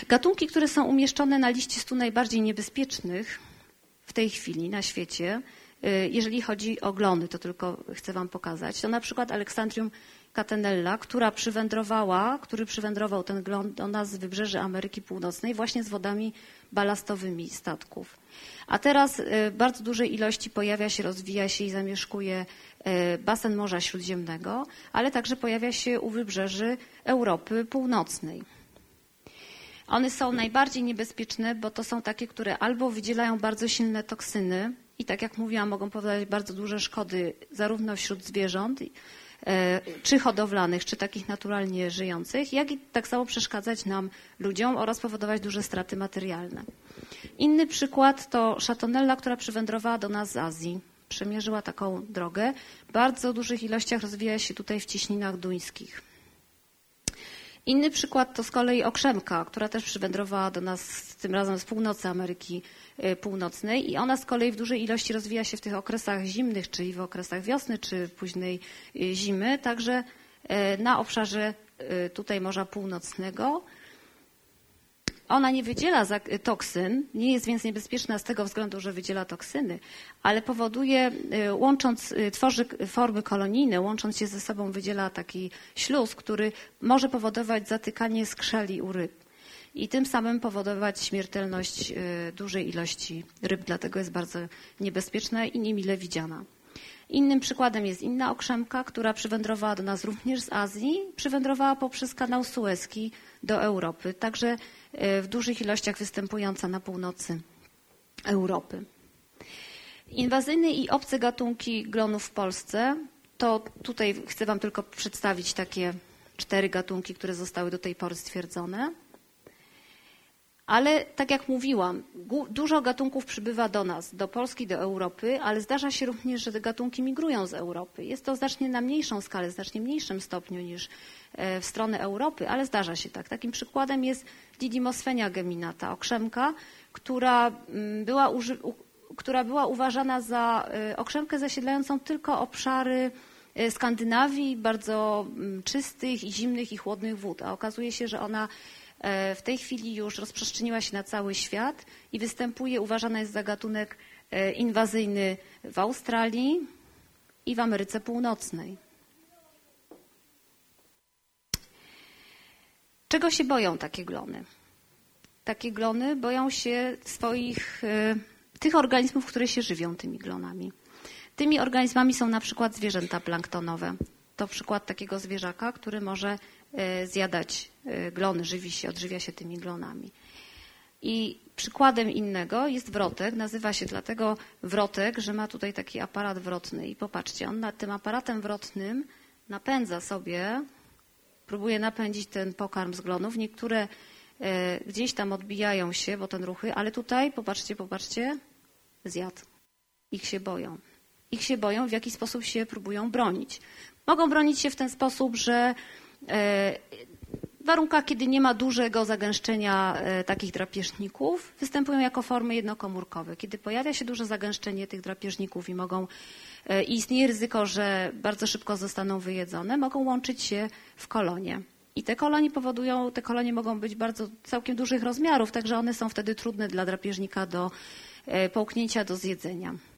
Gatunki, które są umieszczone na liście 100 najbardziej niebezpiecznych w tej chwili na świecie, jeżeli chodzi o glony, to tylko chcę wam pokazać, to na przykład Alexandrium catenella, który przywędrował ten glon do nas z wybrzeży Ameryki Północnej właśnie z wodami balastowymi statków. A teraz w bardzo dużej ilości pojawia się, rozwija się i zamieszkuje basen Morza Śródziemnego, ale także pojawia się u wybrzeży Europy Północnej. One są najbardziej niebezpieczne, bo to są takie, które albo wydzielają bardzo silne toksyny i tak jak mówiłam, mogą powodować bardzo duże szkody zarówno wśród zwierząt, czy hodowlanych, czy takich naturalnie żyjących, jak i tak samo przeszkadzać nam, ludziom, oraz powodować duże straty materialne. Inny przykład to szatonella, która przywędrowała do nas z Azji. Przemierzyła taką drogę. W bardzo dużych ilościach rozwija się tutaj w cieśninach duńskich. Inny przykład to z kolei okrzemka, która też przywędrowała do nas tym razem z północy Ameryki Północnej i ona z kolei w dużej ilości rozwija się w tych okresach zimnych, czyli w okresach wiosny, czy późnej zimy, także na obszarze tutaj Morza Północnego. Ona nie wydziela toksyn, nie jest więc niebezpieczna z tego względu, że wydziela toksyny, ale powoduje, tworzy formy kolonijne, łącząc się ze sobą wydziela taki śluz, który może powodować zatykanie skrzeli u ryb i tym samym powodować śmiertelność dużej ilości ryb, dlatego jest bardzo niebezpieczna i niemile widziana. Innym przykładem jest inna okrzemka, która przywędrowała do nas również z Azji, przywędrowała poprzez kanał Sueski do Europy, także w dużych ilościach występująca na północy Europy. Inwazyjne i obce gatunki glonów w Polsce, to tutaj chcę wam tylko przedstawić takie 4 gatunki, które zostały do tej pory stwierdzone. Ale tak jak mówiłam, dużo gatunków przybywa do nas, do Polski, do Europy, ale zdarza się również, że te gatunki migrują z Europy. Jest to znacznie na mniejszą skalę, znacznie mniejszym stopniu niż w stronę Europy, ale zdarza się tak. Takim przykładem jest Didymosphenia geminata, okrzemka, która była uważana za okrzemkę zasiedlającą tylko obszary Skandynawii, bardzo czystych i zimnych i chłodnych wód, a okazuje się, że ona w tej chwili już rozprzestrzeniła się na cały świat i uważana jest za gatunek inwazyjny w Australii i w Ameryce Północnej. Czego się boją takie glony? Takie glony boją się tych organizmów, które się żywią tymi glonami. Tymi organizmami są na przykład zwierzęta planktonowe. To przykład takiego zwierzaka, który może zjadać glony, odżywia się tymi glonami. I przykładem innego jest wrotek. Nazywa się dlatego wrotek, że ma tutaj taki aparat wrotny. I popatrzcie, on nad tym aparatem wrotnym napędza sobie, próbuje napędzić ten pokarm z glonów. Niektóre gdzieś tam odbijają się, bo ten ruchy, ale tutaj, popatrzcie, zjadł. Ich się boją. Ich się boją, w jaki sposób się próbują bronić. Mogą bronić się w ten sposób, że w warunkach, kiedy nie ma dużego zagęszczenia takich drapieżników, występują jako formy jednokomórkowe. Kiedy pojawia się duże zagęszczenie tych drapieżników i istnieje ryzyko, że bardzo szybko zostaną wyjedzone, mogą łączyć się w kolonie. I te kolonie mogą być całkiem dużych rozmiarów, także one są wtedy trudne dla drapieżnika do połknięcia, do zjedzenia.